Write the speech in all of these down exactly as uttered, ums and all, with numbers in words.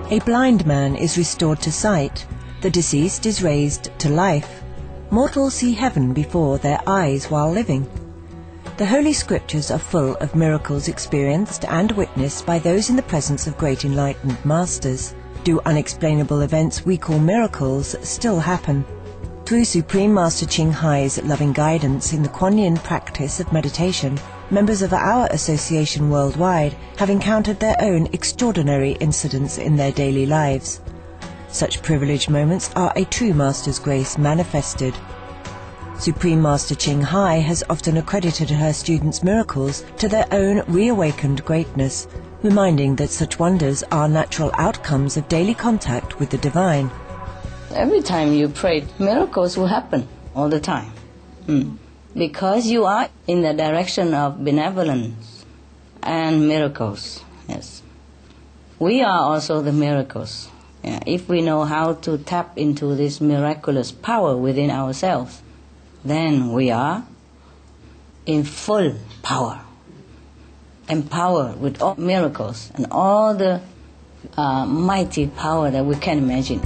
A blind man is restored to sight. The deceased is raised to life. Mortals see heaven before their eyes while living. The Holy Scriptures are full of miracles experienced and witnessed by those in the presence of great enlightened masters. Do unexplainable events we call miracles still happen? Through Supreme Master Ching Hai's loving guidance in the Kuan Yin practice of meditation, members of our association worldwide have encountered their own extraordinary incidents in their daily lives. Such privileged moments are a true Master's grace manifested. Supreme Master Ching Hai has often accredited her students' miracles to their own reawakened greatness, reminding that such wonders are natural outcomes of daily contact with the divine. Every time you pray, miracles will happen all the time. Mm. Because you are in the direction of benevolence and miracles. Yes, we are also the miracles. Yeah. If we know how to tap into this miraculous power within ourselves, then we are in full power, empowered with all miracles and all the uh, mighty power that we can imagine.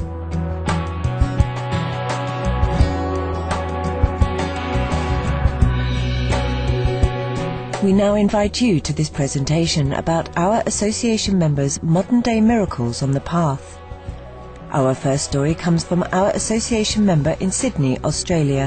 We now invite you to this presentation about our association members' modern-day miracles on the path. Our first story comes from our association member in Sydney, Australia.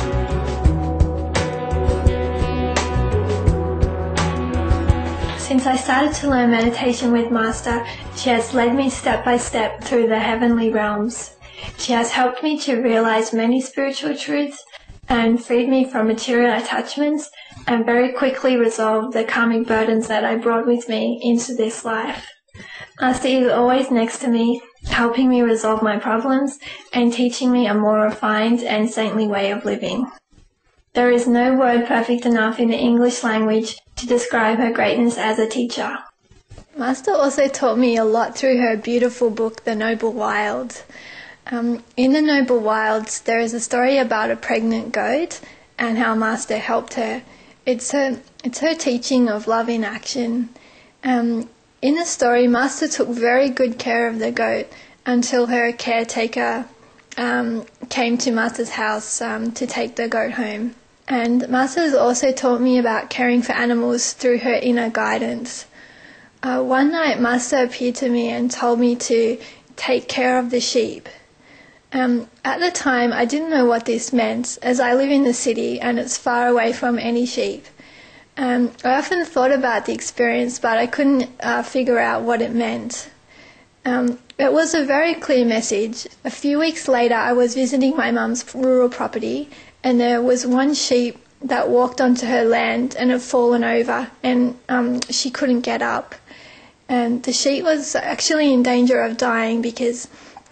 Since I started to learn meditation with Master, she has led me step by step through the heavenly realms. She has helped me to realize many spiritual truths and freed me from material attachments and very quickly resolved the karmic burdens that I brought with me into this life. Master is always next to me, helping me resolve my problems and teaching me a more refined and saintly way of living. There is no word perfect enough in the English language to describe her greatness as a teacher. Master also taught me a lot through her beautiful book, The Noble Wild. Um, in The Noble Wilds, there is a story about a pregnant goat and how Master helped her. It's her, it's her teaching of love in action. Um, in the story, Master took very good care of the goat until her caretaker um, came to Master's house um, to take the goat home. And Master has also taught me about caring for animals through her inner guidance. Uh, one night, Master appeared to me and told me to take care of the sheep. Um, at the time, I didn't know what this meant, as I live in the city and it's far away from any sheep. Um, I often thought about the experience, but I couldn't uh, figure out what it meant. Um, it was a very clear message. A few weeks later, I was visiting my mum's rural property, and there was one sheep that walked onto her land and had fallen over, and um, she couldn't get up. And the sheep was actually in danger of dying because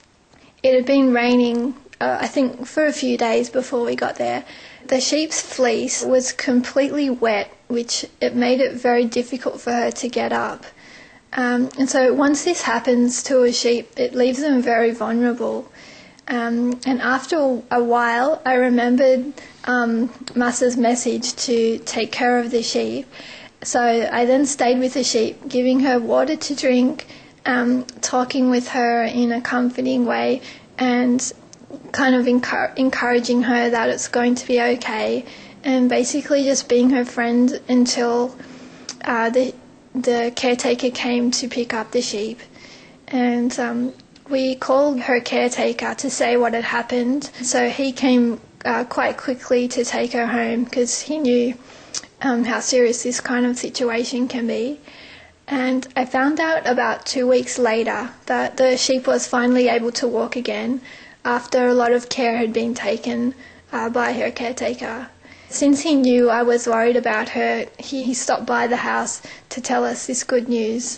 it had been raining, uh, I think, for a few days before we got there. The sheep's fleece was completely wet, which it made it very difficult for her to get up. Um, and so once this happens to a sheep, it leaves them very vulnerable. Um, and after a while, I remembered um, Master's message to take care of the sheep. So I then stayed with the sheep, giving her water to drink, um, talking with her in a comforting way, and kind of encu- encouraging her that it's going to be okay, and basically just being her friend until uh, the the caretaker came to pick up the sheep. And um, we called her caretaker to say what had happened. So he came uh, quite quickly to take her home because he knew um, how serious this kind of situation can be. And I found out about two weeks later that the sheep was finally able to walk again after a lot of care had been taken uh, by her caretaker. Since he knew I was worried about her, he, he stopped by the house to tell us this good news.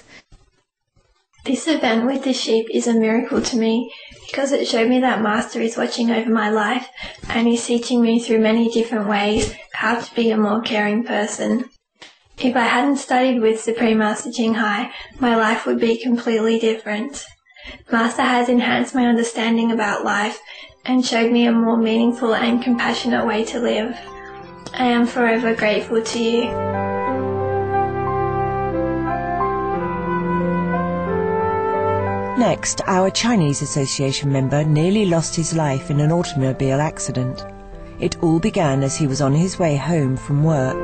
This event with the sheep is a miracle to me because it showed me that Master is watching over my life and is teaching me through many different ways how to be a more caring person. If I hadn't studied with Supreme Master Ching Hai, my life would be completely different. Master has enhanced my understanding about life and showed me a more meaningful and compassionate way to live. I am forever grateful to you. next, our Chinese Association member nearly lost his life in an automobile accident. It all began as he was on his way home from work.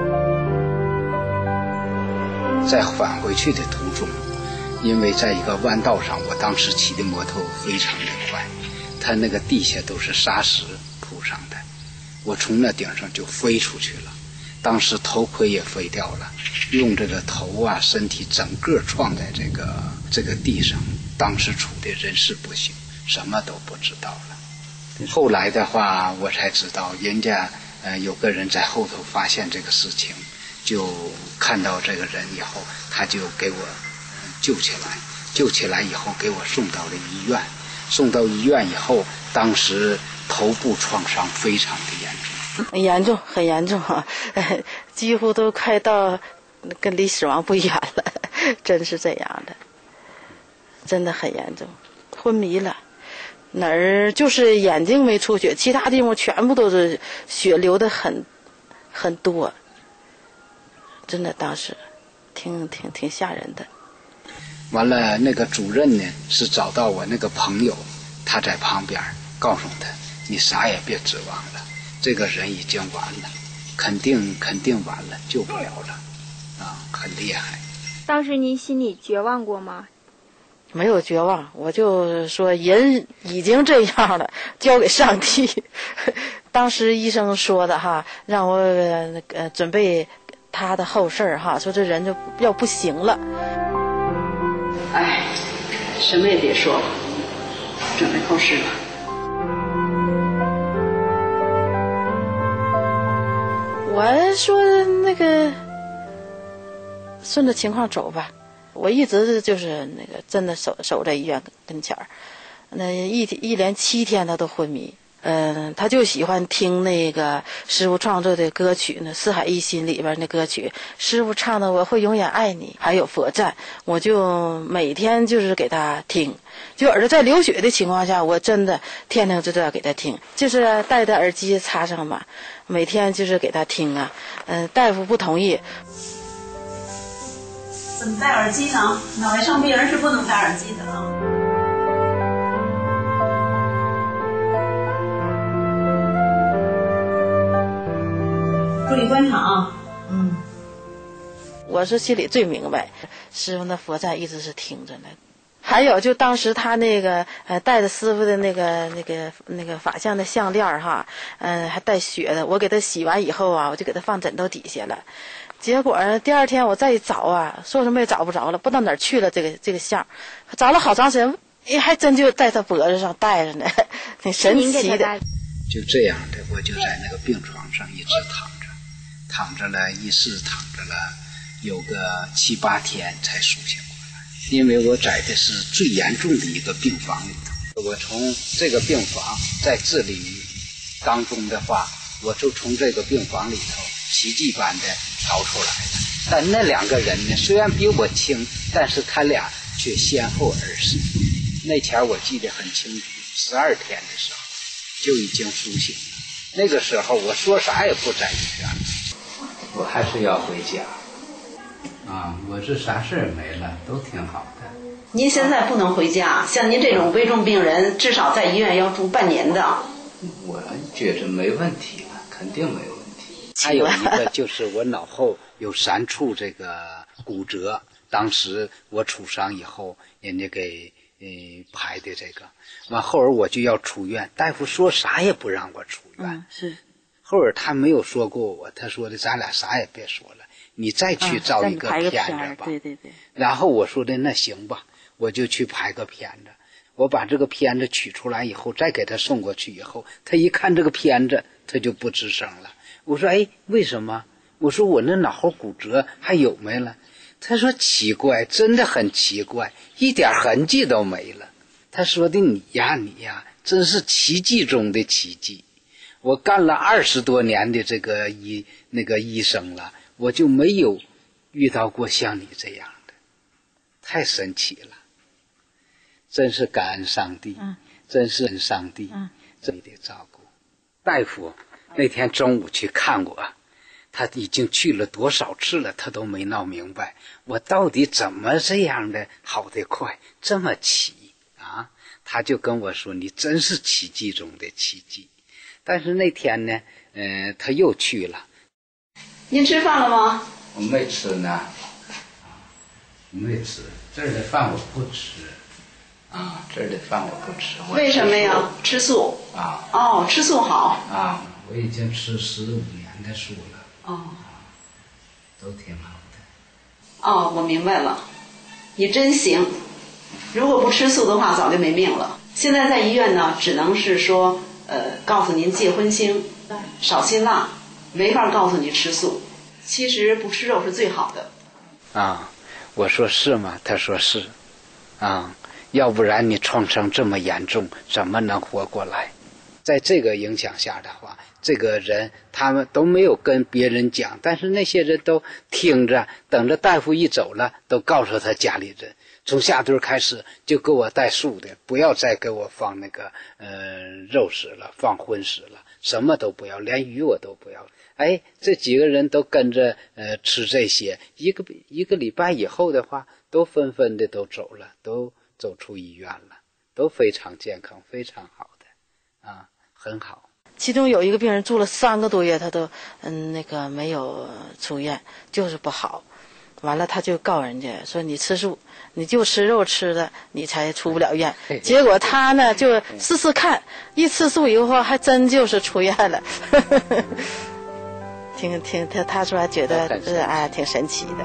在返回去的途中，因为在一个弯道上，我当时骑的摩托非常的快，它那个地下都是沙石铺上的，我从那顶上就飞出去了，当时头盔也飞掉了，用这个头啊身体整个撞在这个这个地上，当时处的人事不省，什么都不知道了。后来的话我才知道，人家呃有个人在后头发现这个事情，就看到这个人以后，他就给我救起来，救起来以后给我送到了医院，送到医院以后，当时头部创伤非常的严重， 很严重，很严重啊，几乎都快到跟离死亡不远了，真是这样的，真的很严重，昏迷了，哪儿就是眼睛没出血，其他地方全部都是血流的很很多，真的当时挺挺挺吓人的。 完了那个主任呢是找到我那个朋友，他在旁边告诉他，你啥也别指望了，这个人已经完了，肯定肯定完了，救不了了啊，很厉害。 当时您心里绝望过吗？ 没有绝望，我就说人已经这样了，交给上帝。当时医生说的哈，让我呃准备他的后事哈，说这人就要不行了。 哎，什么也别说了，准备后事吧。 我说那个顺着情况走吧，我一直就是那个真的守守在医院跟前儿，那一一连七天他都昏迷。嗯、呃，他就喜欢听那个师父创作的歌曲呢，《四海一心》里边的歌曲，师父唱的《我会永远爱你》，还有佛赞，我就每天就是给他听。就耳朵在流血的情况下，我真的天天就都要给他听，就是戴着耳机插上嘛，每天就是给他听啊。嗯、呃，大夫不同意。 怎么戴耳机呢？脑袋上病人是不能戴耳机的啊。注意观察啊。嗯， 我是心里最明白，师傅那佛赞一直是听着呢。还有就当时他那个呃带着师傅的那个那个那个法相的项链哈，嗯、呃、还带血的，我给他洗完以后啊，我就给他放枕头底下了。结果第二天我再一找啊，说什么也找不着了，不知道哪儿去了这个这个项，找了好长时间，哎，还真就在他脖子上戴着呢，挺神奇的。 就这样的，我就在那个病床上一直躺着，躺着了，一试躺着了，有个七八天才苏醒过来。因为我在的是最严重的一个病房里头，我从这个病房在治理当中的话，我就从这个病房里头奇迹般的逃出来了。但那两个人呢，虽然比我轻，但是他俩却先后而逝。那前我记得很清楚，十二天的时候就已经苏醒了。那个时候我说啥也不在医院，我还是要回家啊！我这啥事儿没了，都挺好的。 您现在不能回家，像您这种危重病人，至少在医院要住半年的。 我觉着没问题了，肯定没问题。还有一个就是我脑后有三处这个骨折，当时我处伤以后，人家给呃排的这个，完后儿我就要出院，大夫说啥也不让我出院。 嗯，是。 后儿他没有说过我，他说的咱俩啥也别说了，你再去照一个片子吧。 对对对。 然后我说的那行吧，我就去拍个片子。我把这个片子取出来以后，再给他送过去以后，他一看这个片子，他就不吱声了。我说哎，为什么？我说我那脑后骨折还有没了？他说奇怪，真的很奇怪，一点痕迹都没了。他说的你呀你呀，真是奇迹中的奇迹。我干了二十多年的这个医那个医生了，我就没有遇到过像你这样的，太神奇了。真是感恩上帝，嗯、真是恩上帝，嗯、这你得照顾。大夫那天中午去看我， 他已经去了多少次了，他都没闹明白，我到底怎么这样的好得快，这么奇啊？他就跟我说，你真是奇迹中的奇迹。但是那天呢，呃，他又去了。 您吃饭了吗？ 我没吃呢，没吃，这儿的饭我不吃。啊，这儿的饭我不吃。 为什么呀？吃素啊？ 哦，吃素好啊！我已经吃十五年的素了。 哦， 都挺好的。 哦，我明白了，你真行。如果不吃素的话，早就没命了。现在在医院呢，只能是说，呃，告诉您戒荤腥，少辛辣，没法告诉你吃素。其实不吃肉是最好的。 啊，我说是吗？他说是。啊。要不然你创伤这么严重，怎么能活过来？在这个影响下的话，这个人他们都没有跟别人讲，但是那些人都听着，等着大夫一走了，都告诉他家里人，从下顿开始就给我带素的，不要再给我放那个呃肉食了，放荤食了，什么都不要，连鱼我都不要。哎，这几个人都跟着呃吃这些，一个一个礼拜以后的话，都纷纷的都走了，都走出医院了，都非常健康，非常好的，啊，很好。 其中有一个病人住了三个多月，他都嗯那个没有出院，就是不好。完了他就告人家说你吃素，你就吃肉吃的，你才出不了院。结果他呢就试试看，一吃素以后还真就是出院了。挺挺他他说还觉得是哎挺神奇的。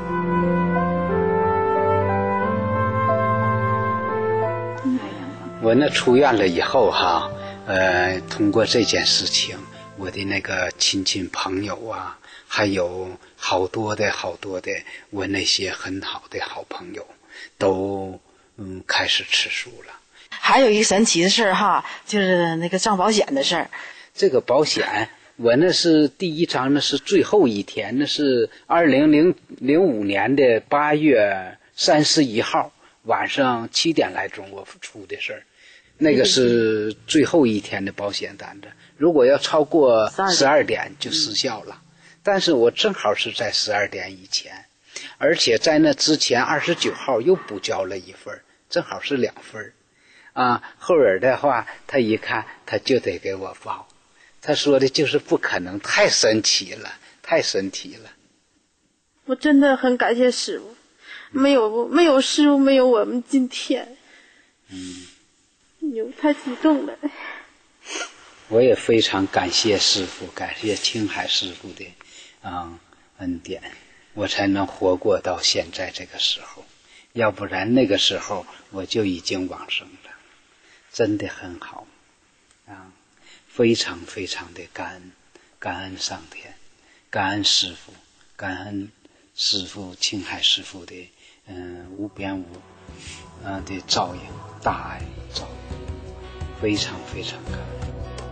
我那出院了以后哈，呃，通过这件事情，我的那个亲戚朋友啊，还有好多的好多的我那些很好的好朋友，都嗯开始吃素了。 还有一个神奇的事儿哈，就是那个上保险的事儿。 这个保险，我那是第一张，那是最后一天，那是二零零零五年的八月三十一号晚上七点来钟我出的事儿。那个是最后一天的保险单子，如果要超过十二点就失效了。但是我正好是在十二点以前，而且在那之前二十九号又补交了一份，正好是两份。啊，后儿的话，他一看他就得给我报，他说的就是不可能，太神奇了，太神奇了。 我真的很感谢师父，没有没有师父，没有我们今天。 嗯。 有太激动了。 我也非常感谢师父，感谢青海师父的嗯恩典，我才能活过到现在这个时候，要不然那个时候我就已经往生了。真的很好啊，非常非常的感恩，感恩上天，感恩师父，感恩师父青海师父的嗯无边无嗯的照应，大爱照应，非常非常感恩。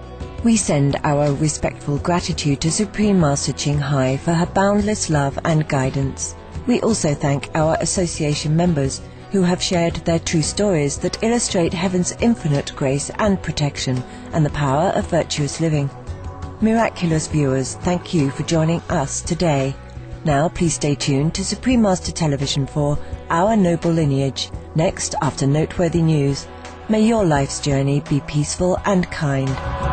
We send our respectful gratitude to Supreme Master Ching Hai for her boundless love and guidance. We also thank our association members who have shared their true stories that illustrate heaven's infinite grace and protection and the power of virtuous living. Miraculous viewers, thank you for joining us today. Now please stay tuned to Supreme Master Television for Our Noble Lineage, next after Noteworthy News. May your life's journey be peaceful and kind.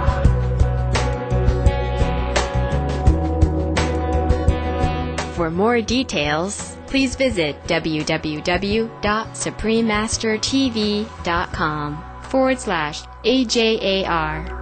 For more details, please visit www.suprememastertv.com forward slash AJAR.